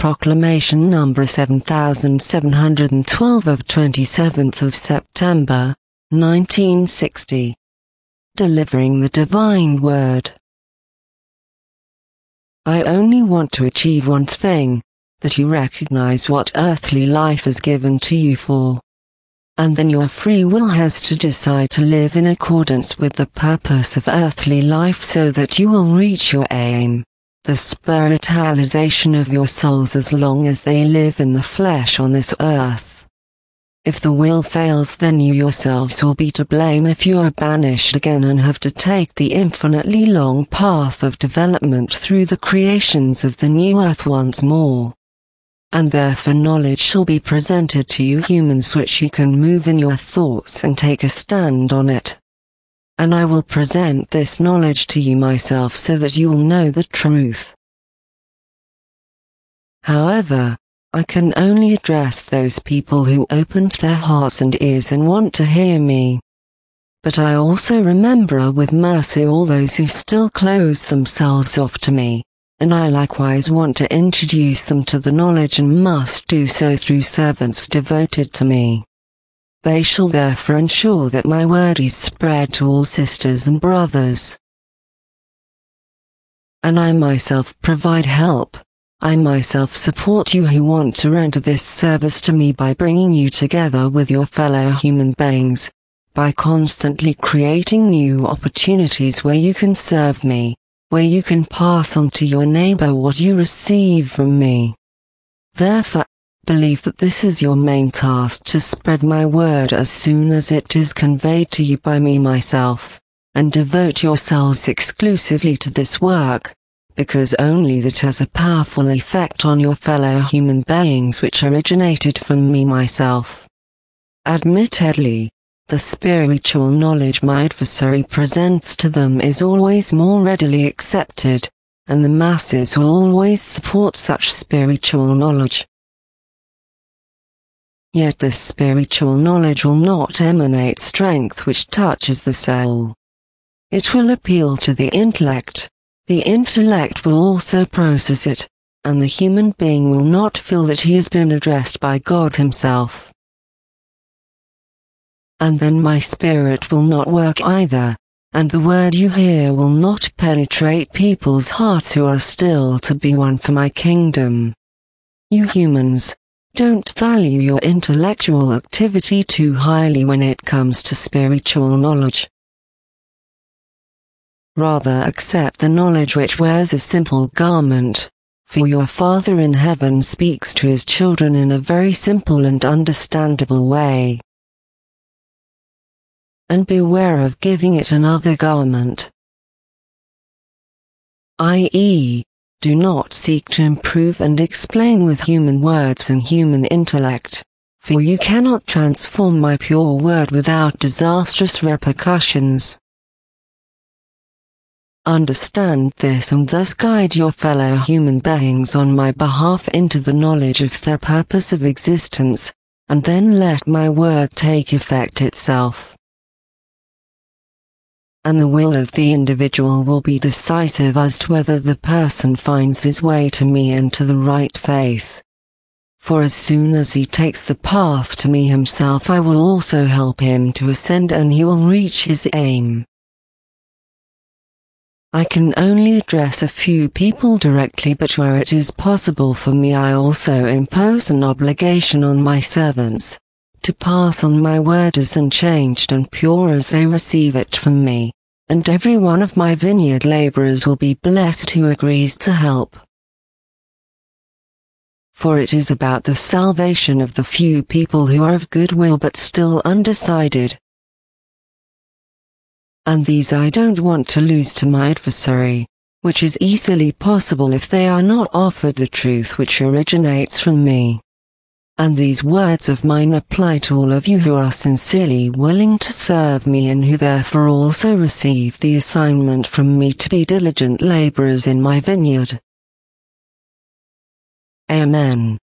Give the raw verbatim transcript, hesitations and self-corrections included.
Proclamation number seven thousand seven hundred twelve of twenty-seventh of September, nineteen sixty. Delivering the Divine Word. I only want to achieve one thing, that you recognize what earthly life is given to you for. And then your free will has to decide to live in accordance with the purpose of earthly life so that you will reach your aim, the spiritualization of your souls as long as they live in the flesh on this earth. If the will fails, then you yourselves will be to blame if you are banished again and have to take the infinitely long path of development through the creations of the new earth once more. And therefore knowledge shall be presented to you humans which you can move in your thoughts and take a stand on it. And I will present this knowledge to you myself so that you will know the truth. However, I can only address those people who opened their hearts and ears and want to hear me. But I also remember with mercy all those who still close themselves off to me. And I likewise want to introduce them to the knowledge and must do so through servants devoted to me. They shall therefore ensure that my word is spread to all sisters and brothers. And I myself provide help. I myself support you who want to render this service to me by bringing you together with your fellow human beings, by constantly creating new opportunities where you can serve me, where you can pass on to your neighbor what you receive from me. Therefore, believe that this is your main task, to spread my word as soon as it is conveyed to you by me myself, and devote yourselves exclusively to this work, because only that has a powerful effect on your fellow human beings which originated from me myself. Admittedly, the spiritual knowledge my adversary presents to them is always more readily accepted, and the masses will always support such spiritual knowledge. Yet this spiritual knowledge will not emanate strength which touches the soul. It will appeal to the intellect, the intellect will also process it, and the human being will not feel that he has been addressed by God himself. And then my spirit will not work either, and the word you hear will not penetrate people's hearts who are still to be won for my kingdom. You humans, don't value your intellectual activity too highly when it comes to spiritual knowledge. Rather accept the knowledge which wears a simple garment, for your Father in heaven speaks to his children in a very simple and understandable way. And beware of giving it another garment. that is, do not seek to improve and explain with human words and human intellect, for you cannot transform my pure word without disastrous repercussions. Understand this and thus guide your fellow human beings on my behalf into the knowledge of their purpose of existence, and then let my word take effect itself. And the will of the individual will be decisive as to whether the person finds his way to me and to the right faith. For as soon as he takes the path to me himself, I will also help him to ascend and he will reach his aim. I can only address a few people directly, but where it is possible for me I also impose an obligation on my servants, to pass on my word as unchanged and pure as they receive it from me, and every one of my vineyard laborers will be blessed who agrees to help. For it is about the salvation of the few people who are of good will but still undecided. And these I don't want to lose to my adversary, which is easily possible if they are not offered the truth which originates from me. And these words of mine apply to all of you who are sincerely willing to serve me and who therefore also receive the assignment from me to be diligent laborers in my vineyard. Amen.